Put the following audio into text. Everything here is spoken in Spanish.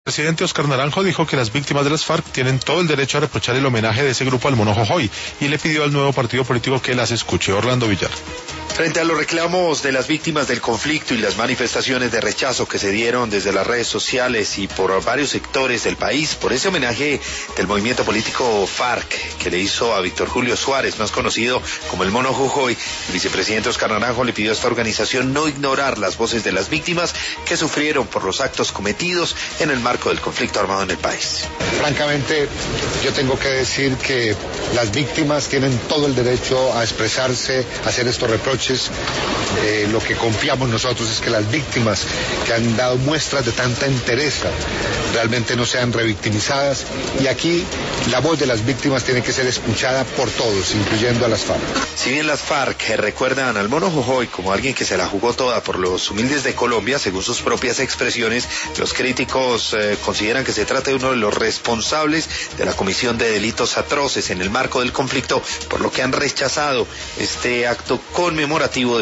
El presidente Óscar Naranjo dijo que las víctimas de las FARC tienen todo el derecho a reprochar el homenaje de ese grupo al Mono Jojoy y le pidió al nuevo partido político que las escuche. Orlando Villar. Frente a los reclamos de las víctimas del conflicto y las manifestaciones de rechazo que se dieron desde las redes sociales y por varios sectores del país por ese homenaje del movimiento político FARC que le hizo a Víctor Julio Suárez, más conocido como el Mono Jojoy, el vicepresidente Óscar Naranjo le pidió a esta organización no ignorar las voces de las víctimas que sufrieron por los actos cometidos en el marco del conflicto armado en el país. Francamente, yo tengo que decir que las víctimas tienen todo el derecho a expresarse, a hacer estos reproches. Lo que confiamos nosotros es que las víctimas que han dado muestras de tanta entereza realmente no sean revictimizadas, y aquí la voz de las víctimas tiene que ser escuchada por todos, incluyendo a las FARC. Si bien las FARC recuerdan al Mono Jojoy como alguien que se la jugó toda por los humildes de Colombia, según sus propias expresiones, los críticos consideran que se trata de uno de los responsables de la comisión de delitos atroces en el marco del conflicto, por lo que han rechazado este acto conmemorativo